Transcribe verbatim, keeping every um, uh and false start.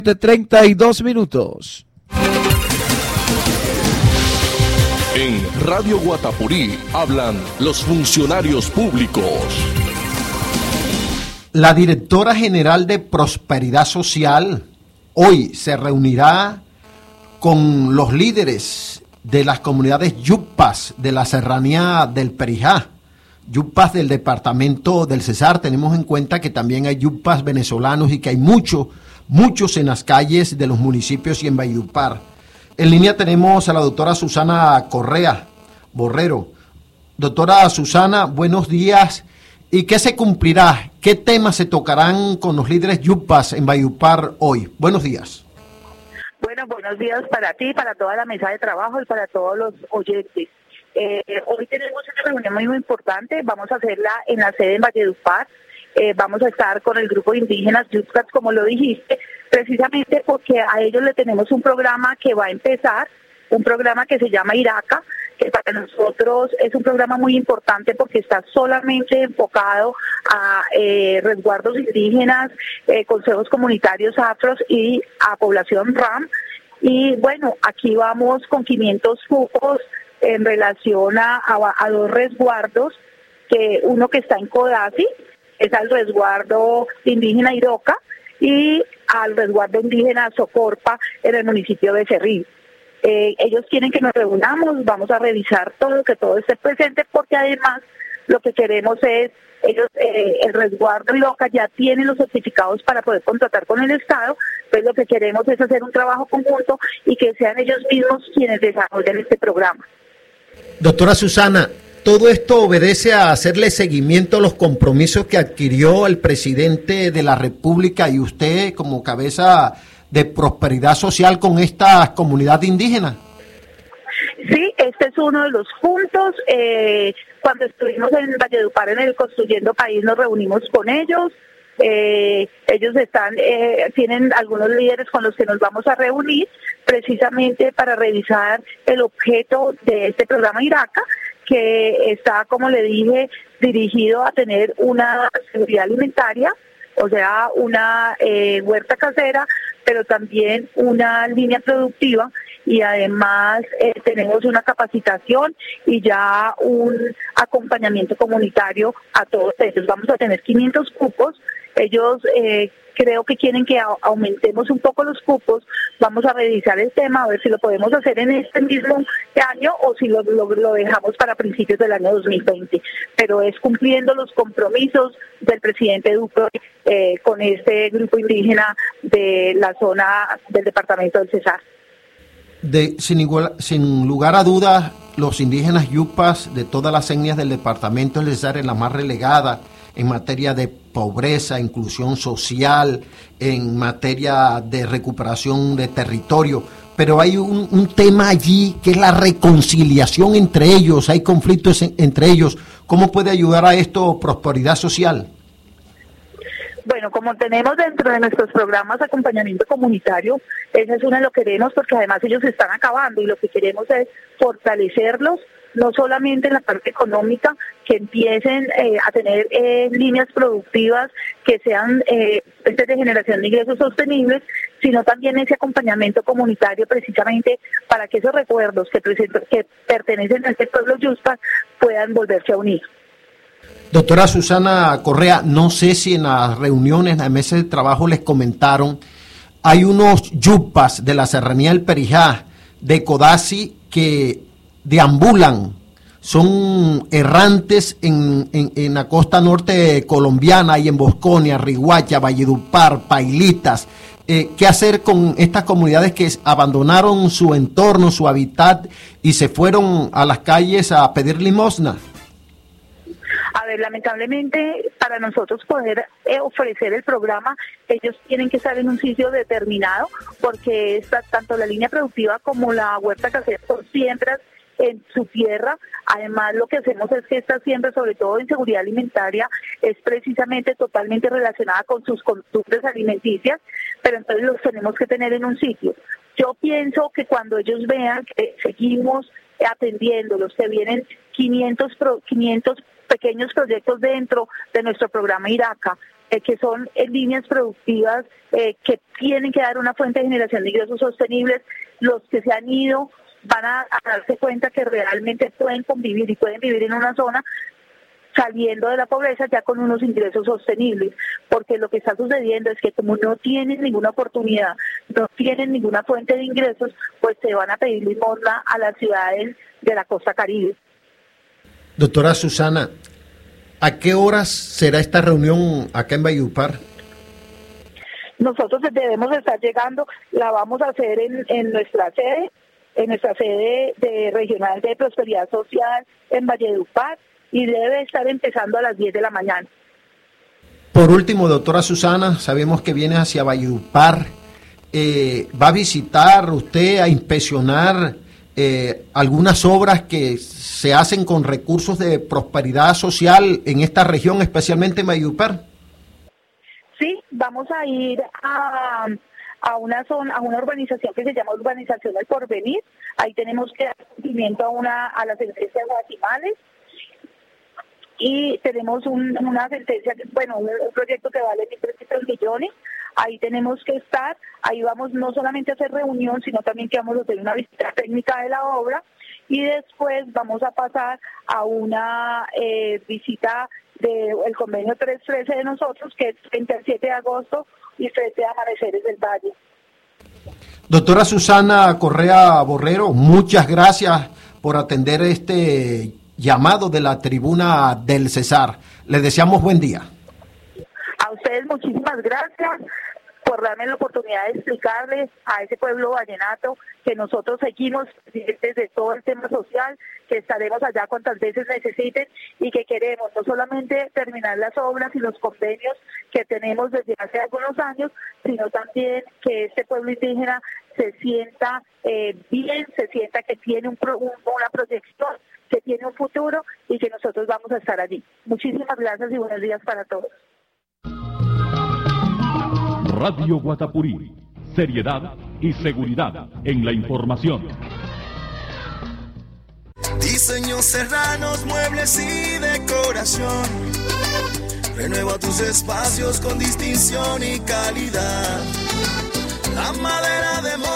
De treinta y dos minutos. En Radio Guatapurí hablan los funcionarios públicos. La directora general de Prosperidad Social hoy se reunirá con los líderes de las comunidades yupas de la serranía del Perijá, yupas del departamento del Cesar. Tenemos en cuenta que también hay yupas venezolanos y que hay muchos, muchos en las calles de los municipios y en Valledupar. En línea tenemos a la doctora Susana Correa Borrero. Doctora Susana, buenos días. ¿Y qué se cumplirá? ¿Qué temas se tocarán con los líderes yupas en Valledupar hoy? Buenos días. Bueno, buenos días para ti, para toda la mesa de trabajo y para todos los oyentes. Eh, hoy tenemos una reunión muy, muy importante. Vamos a hacerla en la sede en Valledupar. Eh, vamos a estar con el grupo de indígenas Yucas, como lo dijiste, precisamente porque a ellos le tenemos un programa que va a empezar, un programa que se llama IRACA, que para nosotros es un programa muy importante porque está solamente enfocado a eh, resguardos indígenas, eh, consejos comunitarios afros y a población RAM. Y bueno, aquí vamos con quinientos cupos en relación a, a, a dos resguardos, que uno que está en Codazzi, es al resguardo indígena Iroca, y al resguardo indígena Socorpa en el municipio de Cerrillo. Eh, ellos quieren que nos reunamos, vamos a revisar todo, que todo esté presente, porque además lo que queremos es, ellos, eh, el resguardo Iroca ya tiene los certificados para poder contratar con el Estado, pues lo que queremos es hacer un trabajo conjunto y que sean ellos mismos quienes desarrollen este programa. Doctora Susana, todo esto obedece a hacerle seguimiento a los compromisos que adquirió el presidente de la República y usted como cabeza de Prosperidad Social con esta comunidad indígena. Sí, este es uno de los puntos. Eh, cuando estuvimos en Valledupar en el Construyendo País nos reunimos con ellos. Eh, ellos están, eh, tienen algunos líderes con los que nos vamos a reunir precisamente para revisar el objeto de este programa IRACA, que está, como le dije, dirigido a tener una seguridad alimentaria, o sea, una eh, huerta casera, pero también una línea productiva, y además eh, tenemos una capacitación y ya un acompañamiento comunitario a todos ellos. Vamos a tener quinientos cupos. Ellos eh, creo que quieren que a- aumentemos un poco los cupos. Vamos a revisar el tema, a ver si lo podemos hacer en este mismo año o si lo, lo, lo dejamos para principios del año dos mil veinte. Pero es cumpliendo los compromisos del presidente Duque eh, con este grupo indígena de la zona del departamento del Cesar. De, sin, igual, sin lugar a dudas, los indígenas yupas de todas las etnias del departamento del Cesar es la más relegada en materia de pobreza, inclusión social, en materia de recuperación de territorio, pero hay un, un tema allí que es la reconciliación entre ellos, hay conflictos en, entre ellos. ¿Cómo puede ayudar a esto Prosperidad Social? Bueno, como tenemos dentro de nuestros programas de acompañamiento comunitario, esa es una de lo que queremos, porque además ellos se están acabando y lo que queremos es fortalecerlos, no solamente en la parte económica, que empiecen eh, a tener eh, líneas productivas que sean eh, de generación de ingresos sostenibles, sino también ese acompañamiento comunitario precisamente para que esos recuerdos que, que pertenecen a este pueblo yuspa puedan volverse a unir. Doctora Susana Correa, no sé si en las reuniones, en las mesas de trabajo les comentaron, hay unos yupas de la serranía del Perijá, de Codazzi, que deambulan, son errantes en, en, en la costa norte colombiana y en Bosconia, Riguacha, Valledupar, Pailitas. Eh, ¿Qué hacer con estas comunidades que abandonaron su entorno, su hábitat y se fueron a las calles a pedir limosna? A ver, lamentablemente para nosotros poder eh, ofrecer el programa, ellos tienen que estar en un sitio determinado, porque esta, tanto la línea productiva como la huerta casera son siembras en su tierra. Además, lo que hacemos es que esta siembra, sobre todo en seguridad alimentaria, es precisamente totalmente relacionada con sus costumbres alimenticias, pero entonces los tenemos que tener en un sitio. Yo pienso que cuando ellos vean que seguimos atendiéndolos, que vienen quinientos, pro, quinientos pequeños proyectos dentro de nuestro programa IRACA, eh, que son eh, líneas productivas eh, que tienen que dar una fuente de generación de ingresos sostenibles. Los que se han ido van a, a darse cuenta que realmente pueden convivir y pueden vivir en una zona saliendo de la pobreza ya con unos ingresos sostenibles, porque lo que está sucediendo es que como no tienen ninguna oportunidad, no tienen ninguna fuente de ingresos, pues se van a pedir limosna a las ciudades de la costa caribe. Doctora Susana, ¿a qué horas será esta reunión acá en Valledupar? Nosotros debemos estar llegando, la vamos a hacer en, en nuestra sede, en nuestra sede de regional de prosperidad social en Valledupar, y debe estar empezando a las diez de la mañana. Por último, doctora Susana, sabemos que viene hacia Valledupar. Eh, ¿Va a visitar usted, a inspeccionar eh, algunas obras que se hacen con recursos de prosperidad social en esta región, especialmente en Valledupar? Sí, vamos a ir a, a una zona, a una urbanización que se llama Urbanización del Porvenir. Ahí tenemos que dar cumplimiento a, una, a las sentencias guatimales. Y tenemos un, una sentencia, bueno, un, un proyecto que vale mil trescientos millones, ahí tenemos que estar, ahí vamos no solamente a hacer reunión, sino también que vamos a hacer una visita técnica de la obra, y después vamos a pasar a una eh, visita del convenio trescientos trece de nosotros, que es entre el siete de agosto y frente a Amaneceres del Valle. Doctora Susana Correa Borrero, muchas gracias por atender este llamado de la tribuna del Cesar. Les deseamos buen día. A ustedes muchísimas gracias por darme la oportunidad de explicarles a ese pueblo vallenato que nosotros seguimos desde todo el tema social, que estaremos allá cuantas veces necesiten y que queremos no solamente terminar las obras y los convenios que tenemos desde hace algunos años, sino también que este pueblo indígena se sienta eh, bien, se sienta que tiene un pro, un, una proyección, que tiene un futuro y que nosotros vamos a estar allí. Muchísimas gracias y buenos días para todos. Radio Guatapurí, seriedad y seguridad en la información. Diseños serranos, muebles y decoración. Renueva tus espacios con distinción y calidad. La madera de